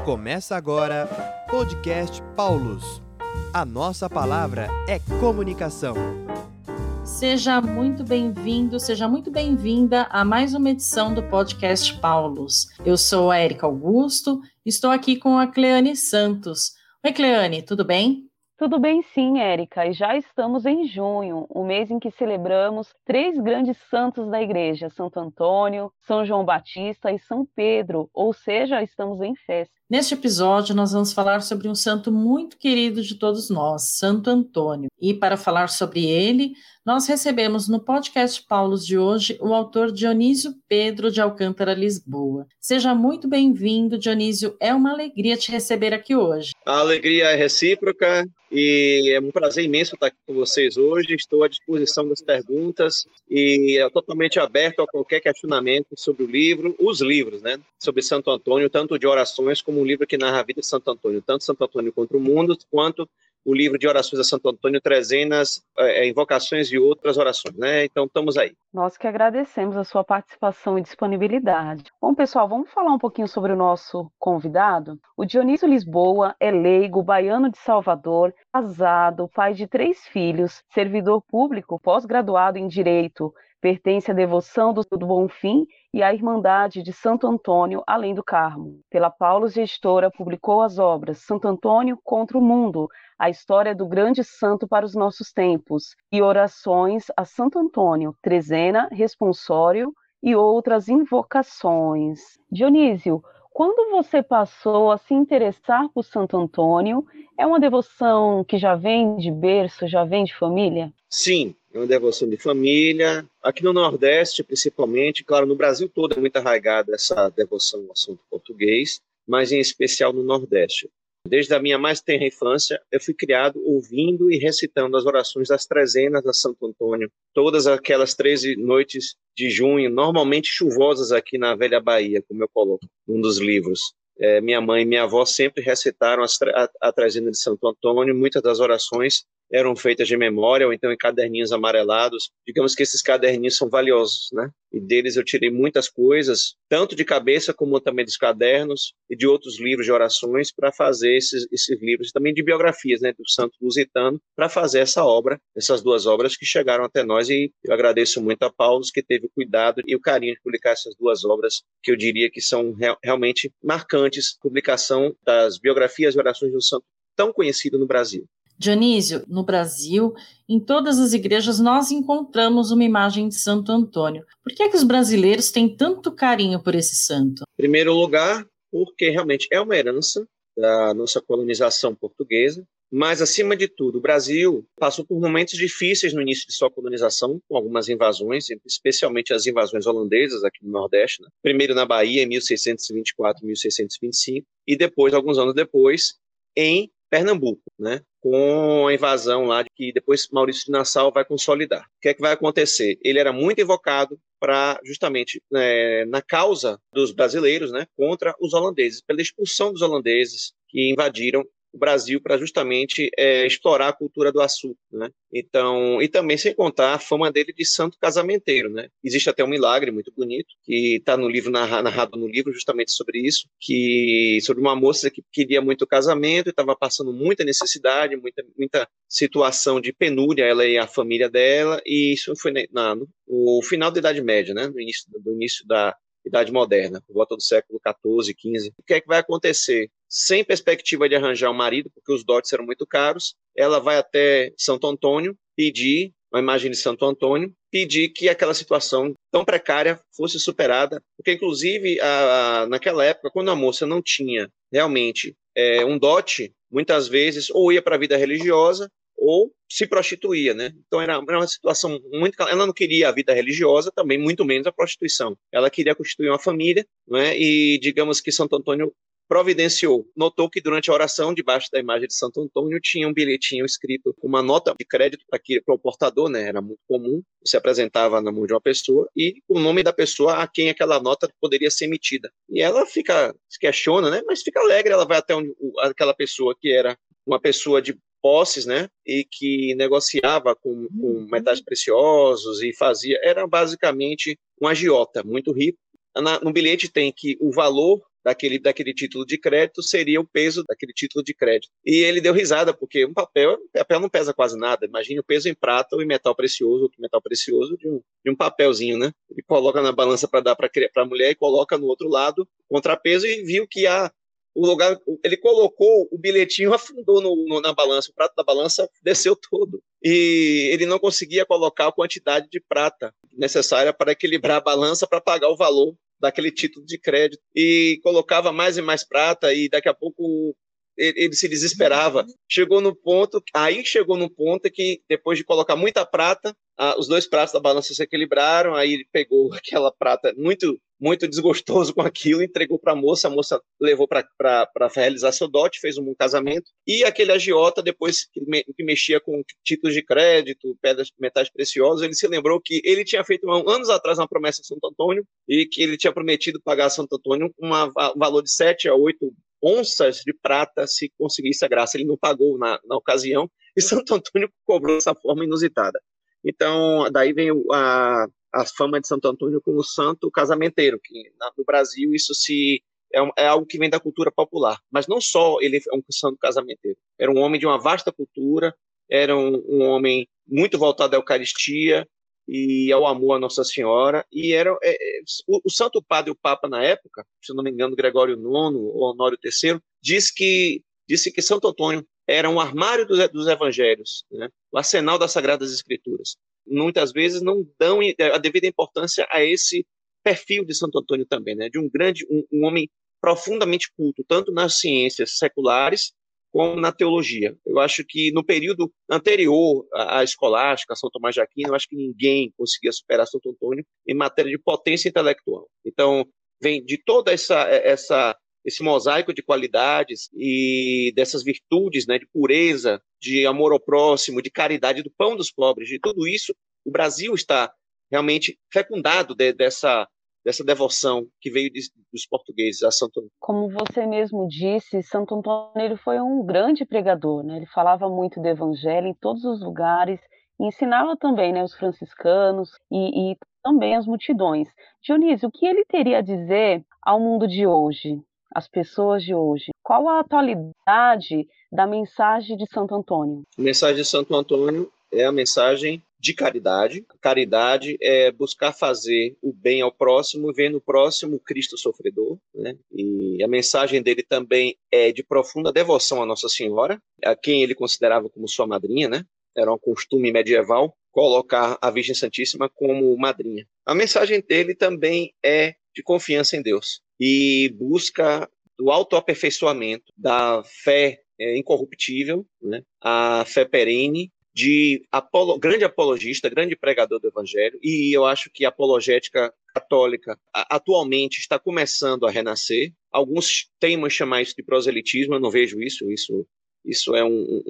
Começa agora Podcast Paulus. A nossa palavra é comunicação. Seja muito bem-vindo, seja muito bem-vinda a mais uma edição do Podcast Paulus. Eu sou a Érica Augusto, estou aqui com a Cleane Santos. Oi, Cleane, tudo bem? Tudo bem sim, Érica, e já estamos em junho, o mês em que celebramos 3 grandes santos da igreja, Santo Antônio, São João Batista e São Pedro, ou seja, estamos em festa. Neste episódio, nós vamos falar sobre um santo muito querido de todos nós, Santo Antônio. E para falar sobre ele, nós recebemos no Podcast Paulus de hoje o autor Dionísio Pedro de Alcântara Lisboa. Seja muito bem-vindo, Dionísio, é uma alegria te receber aqui hoje. A alegria é recíproca e é um prazer imenso estar aqui com vocês hoje. Estou à disposição das perguntas e é totalmente aberto a qualquer questionamento sobre o livro, os livros, né? Sobre Santo Antônio, tanto de orações como um livro que narra a vida de Santo Antônio, tanto Santo Antônio contra o mundo, quanto o livro de orações a Santo Antônio, trezenas, invocações e outras orações, né? Então, estamos aí. Nós que agradecemos a sua participação e disponibilidade. Bom, pessoal, vamos falar um pouquinho sobre o nosso convidado? O Dionísio Lisboa é leigo, baiano de Salvador, casado, pai de 3 filhos, servidor público, pós-graduado em Direito, pertence à devoção do Bonfim e à Irmandade de Santo Antônio, além do Carmo. Pela Paulus Editora, publicou as obras Santo Antônio contra o Mundo, a história do grande santo para os nossos tempos, e orações a Santo Antônio, trezena, responsório e outras invocações. Dionísio, quando você passou a se interessar por Santo Antônio, é uma devoção que já vem de berço, já vem de família? Sim, é uma devoção de família. Aqui no Nordeste, principalmente, claro, no Brasil todo é muito arraigada essa devoção ao santo português, mas em especial no Nordeste. Desde a minha mais tenra infância, eu fui criado ouvindo e recitando as orações das trezenas a Santo Antônio, todas aquelas 13 noites de junho, normalmente chuvosas aqui na velha Bahia, como eu coloco num dos livros. Minha mãe e minha avó sempre recitaram a trezena de Santo Antônio, muitas das orações eram feitas de memória ou então em caderninhos amarelados. Digamos que esses caderninhos são valiosos, né? E deles eu tirei muitas coisas, tanto de cabeça como também dos cadernos e de outros livros de orações para fazer esses livros, também de biografias, né, do santo lusitano, para fazer essa obra, essas 2 obras que chegaram até nós, e eu agradeço muito a Paulo que teve o cuidado e o carinho de publicar essas 2 obras que eu diria que são realmente marcantes, publicação das biografias e orações de um santo tão conhecido no Brasil. Dionísio, no Brasil, em todas as igrejas nós encontramos uma imagem de Santo Antônio. Por que é que os brasileiros têm tanto carinho por esse santo? Em primeiro lugar, porque realmente é uma herança da nossa colonização portuguesa, mas, acima de tudo, o Brasil passou por momentos difíceis no início de sua colonização, com algumas invasões, especialmente as invasões holandesas aqui no Nordeste, né? Primeiro na Bahia, em 1624, 1625, e depois, alguns anos depois, em Pernambuco, né? Com a invasão lá que depois Maurício de Nassau vai consolidar. O que é que vai acontecer? Ele era muito invocado para justamente na causa dos brasileiros, né, contra os holandeses, pela expulsão dos holandeses que invadiram o Brasil para justamente explorar a cultura do açúcar, né? Então, e também sem contar a fama dele de santo casamenteiro, né? Existe até um milagre muito bonito que está no livro, narrado no livro justamente sobre isso, sobre uma moça que queria muito casamento e estava passando muita necessidade, muita situação de penúria, ela e a família dela, e isso foi no final da Idade Média, né? No início da Idade Moderna, por volta do século XIV, XV. O que é que vai acontecer? Sem perspectiva de arranjar um marido, porque os dotes eram muito caros, ela vai até Santo Antônio pedir, uma imagem de Santo Antônio, pedir que aquela situação tão precária fosse superada, porque inclusive naquela época, quando a moça não tinha realmente um dote, muitas vezes ou ia para a vida religiosa ou se prostituía, né? Então era uma situação muito... Ela não queria a vida religiosa, também muito menos a prostituição. Ela queria constituir uma família, né? E digamos que Santo Antônio providenciou. Notou que durante a oração, debaixo da imagem de Santo Antônio, tinha um bilhetinho escrito, uma nota de crédito para o portador, né? Era muito comum, se apresentava na mão de uma pessoa e o nome da pessoa a quem aquela nota poderia ser emitida. E ela se questiona, né? Mas fica alegre, ela vai até aquela pessoa que era uma pessoa de posses, né? E que negociava com metais preciosos e era basicamente um agiota muito rico. No bilhete tem que o valor daquele título de crédito seria o peso daquele título de crédito. E ele deu risada, porque papel não pesa quase nada. Imagine o peso em prata ou em metal precioso, outro metal precioso de um papelzinho, né? Ele coloca na balança para dar para a mulher e coloca no outro lado contrapeso e viu que o lugar, ele colocou o bilhetinho, afundou na balança, o prato da balança desceu todo. E ele não conseguia colocar a quantidade de prata necessária para equilibrar a balança para pagar o valor daquele título de crédito. E colocava mais e mais prata e daqui a pouco ele se desesperava. Chegou no ponto que depois de colocar muita prata, os dois pratos da balança se equilibraram, aí ele pegou aquela prata muito, muito desgostoso com aquilo, entregou para a moça levou para realizar seu dote, fez um casamento, e aquele agiota, depois que mexia com títulos de crédito, pedras, metais preciosos, ele se lembrou que ele tinha feito anos atrás uma promessa a Santo Antônio, e que ele tinha prometido pagar a Santo Antônio um valor de 7 a 8 onças de prata se conseguisse a graça. Ele não pagou na ocasião, e Santo Antônio cobrou dessa forma inusitada. Então, daí vem a fama de Santo Antônio como santo casamenteiro, que no Brasil isso é algo que vem da cultura popular. Mas não só ele é um santo casamenteiro, era um homem de uma vasta cultura, era um homem muito voltado à Eucaristia e ao amor à Nossa Senhora, e era o Santo Padre, o Papa na época, se não me engano, Gregório IX ou Honório III, disse que Santo Antônio era um armário dos evangelhos, né? O arsenal das Sagradas Escrituras. Muitas vezes não dão a devida importância a esse perfil de Santo Antônio também, né? De um homem profundamente culto, tanto nas ciências seculares como na teologia. Eu acho que no período anterior à escolástica, a São Tomás de Aquino, eu acho que ninguém conseguia superar Santo Antônio em matéria de potência intelectual. Então, vem de toda esse mosaico de qualidades e dessas virtudes, né, de pureza, de amor ao próximo, de caridade, do pão dos pobres, de tudo isso, o Brasil está realmente fecundado dessa devoção que veio dos portugueses a Santo Antônio. Como você mesmo disse, Santo Antônio ele foi um grande pregador, né? Ele falava muito do evangelho em todos os lugares e ensinava também, né, os franciscanos e também as multidões. Dionísio, o que ele teria a dizer ao mundo de hoje, às pessoas de hoje? Qual a atualidade da mensagem de Santo Antônio? A mensagem de Santo Antônio é a mensagem de caridade. Caridade é buscar fazer o bem ao próximo e ver no próximo Cristo sofredor, né? E a mensagem dele também é de profunda devoção à Nossa Senhora, a quem ele considerava como sua madrinha, né? Era um costume medieval colocar a Virgem Santíssima como madrinha. A mensagem dele também é de confiança em Deus e busca do autoaperfeiçoamento da fé incorruptível, né? A fé perene, de grande apologista, grande pregador do Evangelho, e eu acho que a apologética católica atualmente está começando a renascer. Alguns teimam chamar isso de proselitismo, eu não vejo isso é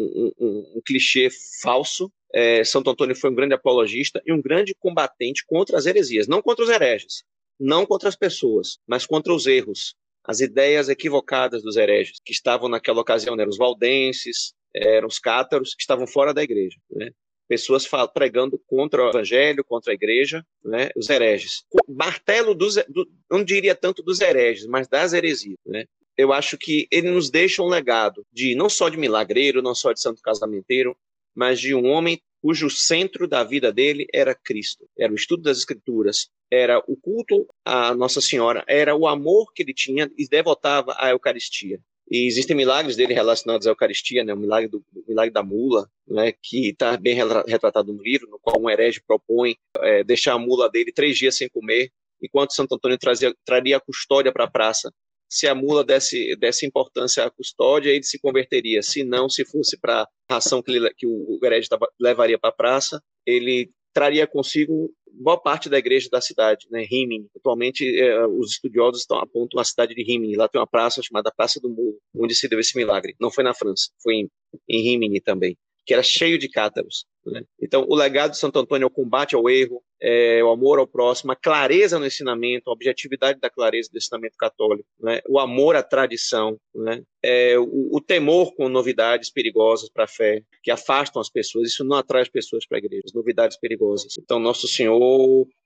um clichê falso. Santo Antônio foi um grande apologista e um grande combatente contra as heresias, não contra os hereges, não contra as pessoas, mas contra os erros, as ideias equivocadas dos hereges, que estavam naquela ocasião, eram os valdenses, eram os cátaros, que estavam fora da igreja, né? Pessoas pregando contra o evangelho, contra a igreja, né? Os hereges. Martelo não diria tanto dos hereges, mas das heresias, né? Eu acho que ele nos deixa um legado não só de milagreiro, não só de santo casamenteiro, mas de um homem cujo centro da vida dele era Cristo, era o estudo das Escrituras, era o culto à Nossa Senhora, era o amor que ele tinha e devotava à Eucaristia. E existem milagres dele relacionados à Eucaristia, né? O milagre da mula, né? Que está bem retratado no livro, no qual um herege propõe deixar a mula dele 3 dias sem comer, enquanto Santo Antônio traria a custódia para a praça. Se a mula desse importância à custódia, ele se converteria. Se não, se fosse para a ração que o herege levaria para a praça, ele traria consigo boa parte da igreja da cidade, né, Rímini. Atualmente, os estudiosos apontam a cidade de Rímini. Lá tem uma praça chamada Praça do Muro, onde se deu esse milagre. Não foi na França, foi em Rímini também, que era cheio de cátaros, né? Então, o legado de Santo Antônio é o combate ao erro, o amor ao próximo, a clareza no ensinamento, a objetividade da clareza do ensinamento católico, né? O amor à tradição, né? O temor com novidades perigosas para a fé, que afastam as pessoas. Isso não atrai as pessoas para a igreja, as novidades perigosas. Então, Nosso Senhor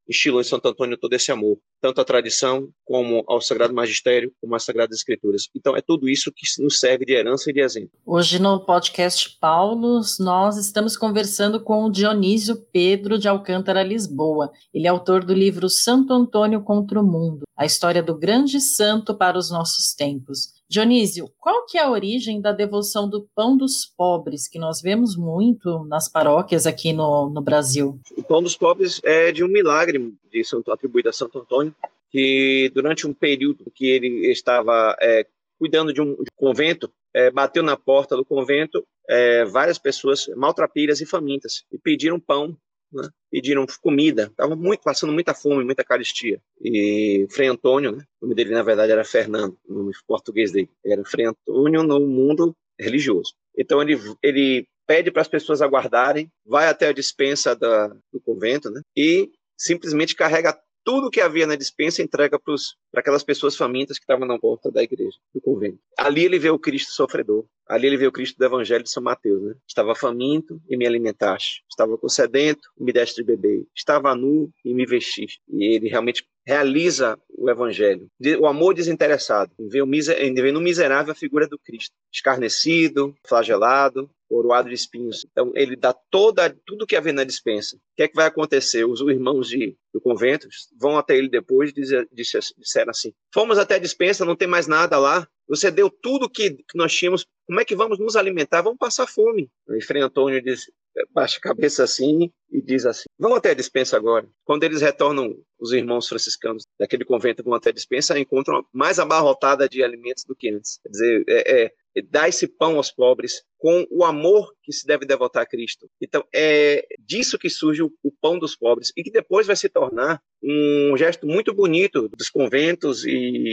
instilou em Santo Antônio todo esse amor, tanto à tradição como ao Sagrado Magistério, como às Sagradas Escrituras. Então é tudo isso que nos serve de herança e de exemplo. Hoje no podcast Paulos, nós estamos conversando com o Dionísio Pedro de Alcântara Lisboa. Ele é autor do livro Santo Antônio contra o Mundo, a história do grande santo para os nossos tempos. Dionísio, qual que é a origem da devoção do pão dos pobres, que nós vemos muito nas paróquias aqui no Brasil? O pão dos pobres é de um milagre atribuído a Santo Antônio, que durante um período que ele estava cuidando de um convento, bateu na porta do convento várias pessoas maltrapilhas e famintas e pediram pão, né? Pediram comida, estavam passando muita fome, muita carestia. E Frei Antônio, né? O nome dele na verdade era Fernando, o nome português dele era Frei Antônio no mundo religioso. Então ele pede para as pessoas aguardarem, vai até a despensa do convento, né? E simplesmente carrega tudo que havia na despensa e entrega para aquelas pessoas famintas que estavam na porta da igreja, do convento. Ali ele vê o Cristo sofredor. Ali ele vê o Cristo do Evangelho de São Mateus, né? Estava faminto e me alimentaste. Estava com sedento e me deste de beber. Estava nu e me vestiste. E ele realmente realiza o Evangelho. O amor desinteressado. Em ver no miserável a figura do Cristo. Escarnecido, flagelado, coroado de espinhos. Então, ele dá tudo que havia na despensa. O que é que vai acontecer? Os irmãos do convento vão até ele depois e disseram assim: fomos até a despensa, não tem mais nada lá. Você deu tudo que nós tínhamos. Como é que vamos nos alimentar? Vamos passar fome. E Frei Antônio baixa a cabeça assim e diz assim: vão até a despensa agora. Quando eles retornam, os irmãos franciscanos daquele convento vão até a despensa, encontram mais abarrotada de alimentos do que antes. Quer dizer, dá esse pão aos pobres com o amor que se deve devotar a Cristo. Então, é disso que surge o pão dos pobres e que depois vai se tornar um gesto muito bonito dos conventos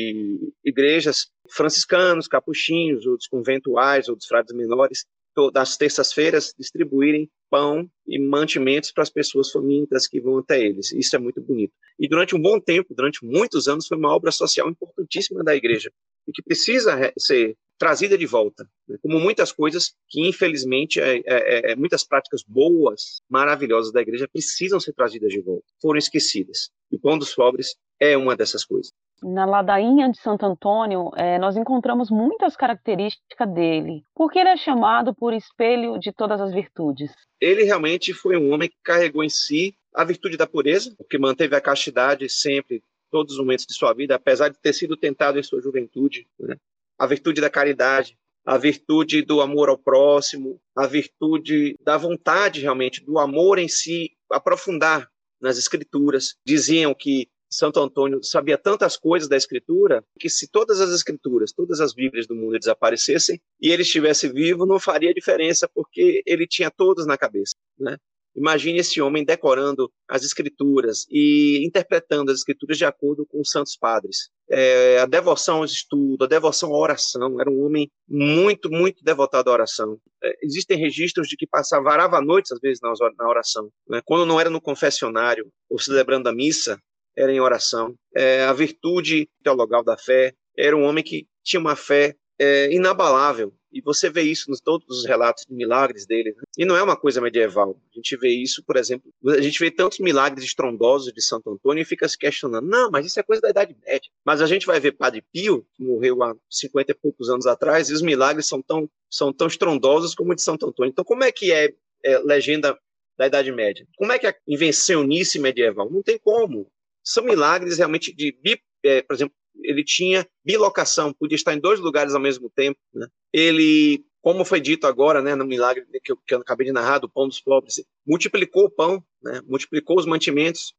e igrejas franciscanos, capuchinhos, ou dos conventuais, ou dos frades menores, das terças-feiras, distribuírem pão e mantimentos para as pessoas famintas que vão até eles. Isso é muito bonito. E durante um bom tempo, durante muitos anos, foi uma obra social importantíssima da igreja e que precisa ser trazida de volta, né? Como muitas coisas que, infelizmente, muitas práticas boas, maravilhosas da igreja precisam ser trazidas de volta, foram esquecidas. E o pão dos pobres é uma dessas coisas. Na ladainha de Santo Antônio, nós encontramos muitas características dele, porque ele é chamado por espelho de todas as virtudes. Ele realmente foi um homem que carregou em si a virtude da pureza, que manteve a castidade sempre, todos os momentos de sua vida, apesar de ter sido tentado em sua juventude, né? A virtude da caridade, a virtude do amor ao próximo, a virtude da vontade realmente, do amor em si, aprofundar nas Escrituras. Diziam que Santo Antônio sabia tantas coisas da Escritura que se todas as Escrituras, todas as Bíblias do mundo desaparecessem e ele estivesse vivo, não faria diferença, porque ele tinha todas na cabeça, né? Imagine esse homem decorando as Escrituras e interpretando as Escrituras de acordo com os santos padres. A devoção ao estudo, a devoção à oração. Era um homem muito, muito devotado à oração. Existem registros de que varava noites, às vezes, na oração, né? Quando não era no confessionário ou celebrando a missa, era em oração. A virtude teologal da fé. Era um homem que tinha uma fé inabalável. E você vê isso em todos os relatos de milagres dele, né? E não é uma coisa medieval. A gente vê isso, por exemplo, a gente vê tantos milagres estrondosos de Santo Antônio e fica se questionando: não, mas isso é coisa da Idade Média. Mas a gente vai ver Padre Pio, que morreu há 50 e poucos anos atrás, e os milagres são tão estrondosos como o de Santo Antônio. Então, como é que é legenda da Idade Média? Como é que é invencionice medieval? Não tem como. São milagres realmente por exemplo, ele tinha bilocação, podia estar em 2 lugares ao mesmo tempo, né? Ele, como foi dito agora, né, no milagre que eu acabei de narrar, do pão dos pobres, multiplicou o pão, né, multiplicou os mantimentos,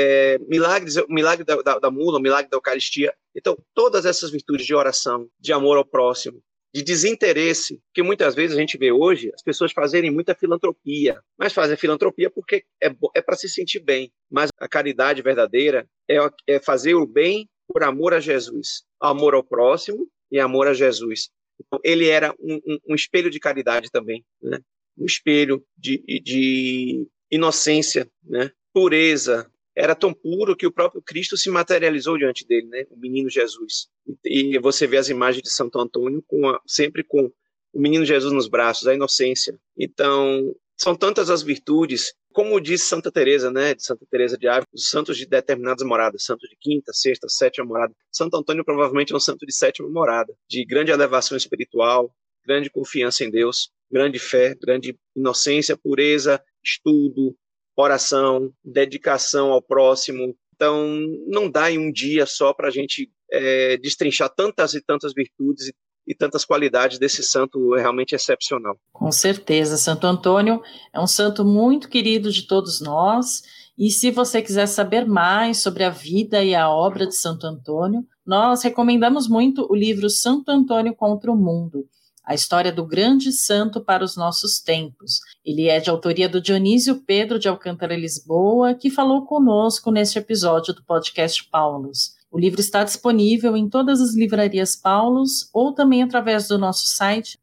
o milagre da mula, o milagre da Eucaristia. Então, todas essas virtudes de oração, de amor ao próximo, de desinteresse, que muitas vezes a gente vê hoje as pessoas fazerem muita filantropia, mas fazem filantropia porque é para se sentir bem. Mas a caridade verdadeira é fazer o bem por amor a Jesus, amor ao próximo e amor a Jesus. Então, ele era um espelho de caridade também, né? Um espelho de inocência, né? Pureza. Era tão puro que o próprio Cristo se materializou diante dele, né? O menino Jesus. E você vê as imagens de Santo Antônio sempre com o menino Jesus nos braços, a inocência. Então, são tantas as virtudes Como diz Santa Teresa, né, de Santa Teresa de Ávila, os santos de determinadas moradas, santos de quinta, sexta, sétima morada. Santo Antônio provavelmente é um santo de sétima morada, de grande elevação espiritual, grande confiança em Deus, grande fé, grande inocência, pureza, estudo, oração, dedicação ao próximo. Então, não dá em um dia só para a gente destrinchar tantas e tantas virtudes e tantas qualidades desse santo realmente excepcional. Com certeza, Santo Antônio é um santo muito querido de todos nós, e se você quiser saber mais sobre a vida e a obra de Santo Antônio, nós recomendamos muito o livro Santo Antônio contra o Mundo, a história do grande santo para os nossos tempos. Ele é de autoria do Dionísio Pedro de Alcântara Lisboa, que falou conosco neste episódio do podcast Paulus. O livro está disponível em todas as livrarias Paulus ou também através do nosso site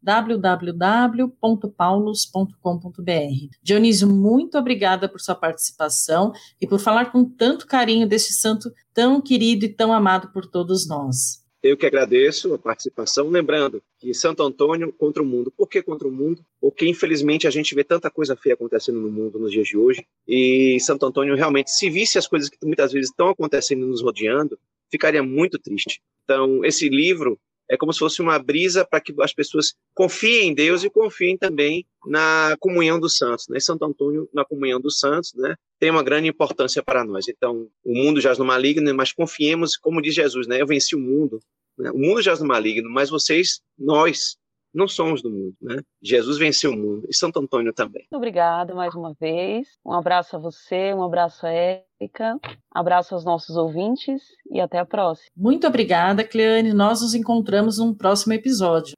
www.paulus.com.br. Dionísio, muito obrigada por sua participação e por falar com tanto carinho deste santo tão querido e tão amado por todos nós. Eu que agradeço a participação, lembrando que Santo Antônio contra o mundo. Por que contra o mundo? Porque, infelizmente, a gente vê tanta coisa feia acontecendo no mundo nos dias de hoje, e Santo Antônio realmente, se visse as coisas que muitas vezes estão acontecendo e nos rodeando, ficaria muito triste. Então, esse livro é como se fosse uma brisa para que as pessoas confiem em Deus e confiem também na comunhão dos santos, né? Santo Antônio, na comunhão dos santos, né, tem uma grande importância para nós. Então, o mundo jaz no maligno, mas confiemos, como diz Jesus, né? Eu venci o mundo, né? O mundo jaz no maligno, mas nós, não somos do mundo, né? Jesus venceu o mundo, e Santo Antônio também. Muito obrigada mais uma vez. Um abraço a você, um abraço a Érica, abraço aos nossos ouvintes e até a próxima. Muito obrigada, Cleane. Nós nos encontramos num próximo episódio.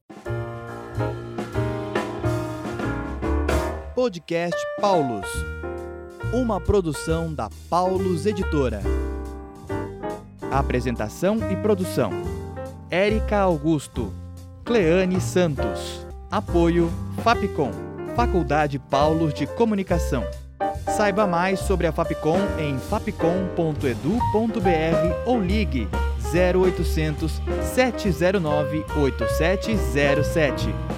Podcast Paulus, uma produção da Paulus Editora. Apresentação e produção: Érica Augusto, Cleane Santos. Apoio Fapcom, Faculdade Paulus de Comunicação. Saiba mais sobre a Fapcom em fapcom.edu.br ou ligue 0800 709 8707.